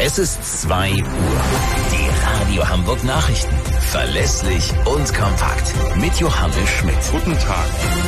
Es ist 2 Uhr. Die Radio Hamburg Nachrichten. Verlässlich und kompakt. Mit Johannes Schmidt. Guten Tag.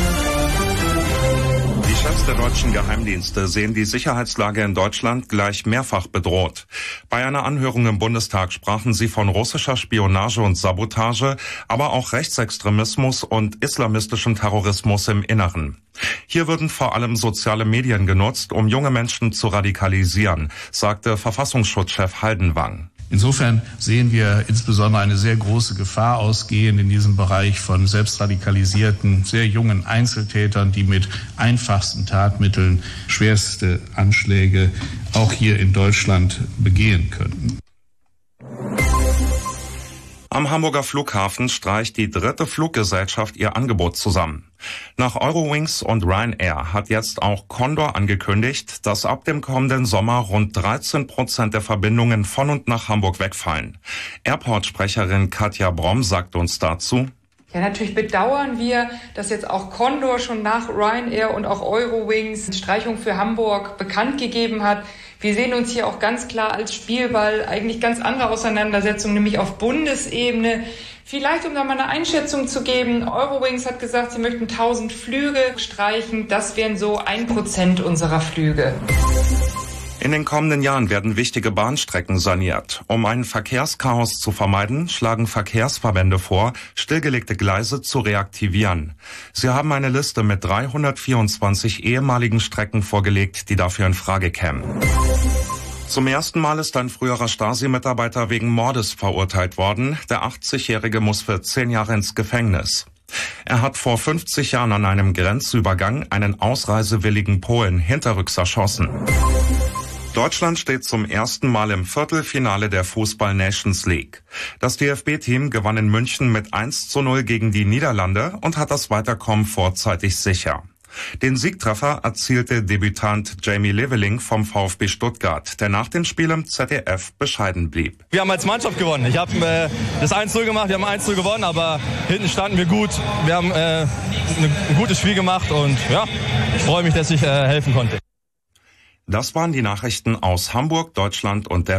Die Chefs der deutschen Geheimdienste sehen die Sicherheitslage in Deutschland gleich mehrfach bedroht. Bei einer Anhörung im Bundestag sprachen sie von russischer Spionage und Sabotage, aber auch Rechtsextremismus und islamistischem Terrorismus im Inneren. Hier würden vor allem soziale Medien genutzt, um junge Menschen zu radikalisieren, sagte Verfassungsschutzchef Haldenwang. Insofern sehen wir insbesondere eine sehr große Gefahr ausgehend in diesem Bereich von selbstradikalisierten, sehr jungen Einzeltätern, die mit einfachsten Tatmitteln schwerste Anschläge auch hier in Deutschland begehen könnten. Am Hamburger Flughafen streicht die 3. Fluggesellschaft ihr Angebot zusammen. Nach Eurowings und Ryanair hat jetzt auch Condor angekündigt, dass ab dem kommenden Sommer rund 13% der Verbindungen von und nach Hamburg wegfallen. Airport-Sprecherin Katja Bromm sagt uns dazu: Ja, natürlich bedauern wir, dass jetzt auch Condor schon nach Ryanair und auch Eurowings die Streichung für Hamburg bekannt gegeben hat. Wir sehen uns hier auch ganz klar als Spielball, eigentlich ganz andere Auseinandersetzungen, nämlich auf Bundesebene. Vielleicht, um da mal eine Einschätzung zu geben, Eurowings hat gesagt, sie möchten 1000 Flüge streichen. Das wären so 1% unserer Flüge. In den kommenden Jahren werden wichtige Bahnstrecken saniert. Um ein Verkehrschaos zu vermeiden, schlagen Verkehrsverbände vor, stillgelegte Gleise zu reaktivieren. Sie haben eine Liste mit 324 ehemaligen Strecken vorgelegt, die dafür in Frage kämen. Zum ersten Mal ist ein früherer Stasi-Mitarbeiter wegen Mordes verurteilt worden. Der 80-Jährige muss für 10 Jahre ins Gefängnis. Er hat vor 50 Jahren an einem Grenzübergang einen ausreisewilligen Polen hinterrücks erschossen. Deutschland steht zum ersten Mal im Viertelfinale der Fußball-Nations League. Das DFB-Team gewann in München mit 1:0 gegen die Niederlande und hat das Weiterkommen vorzeitig sicher. Den Siegtreffer erzielte Debütant Jamie Leveling vom VfB Stuttgart, der nach dem Spiel im ZDF bescheiden blieb. Wir haben als Mannschaft gewonnen. Ich habe das 1:0 gemacht, wir haben 1:0 gewonnen, aber hinten standen wir gut. Wir haben ein gutes Spiel gemacht und ja, ich freue mich, dass ich helfen konnte. Das waren die Nachrichten aus Hamburg, Deutschland und der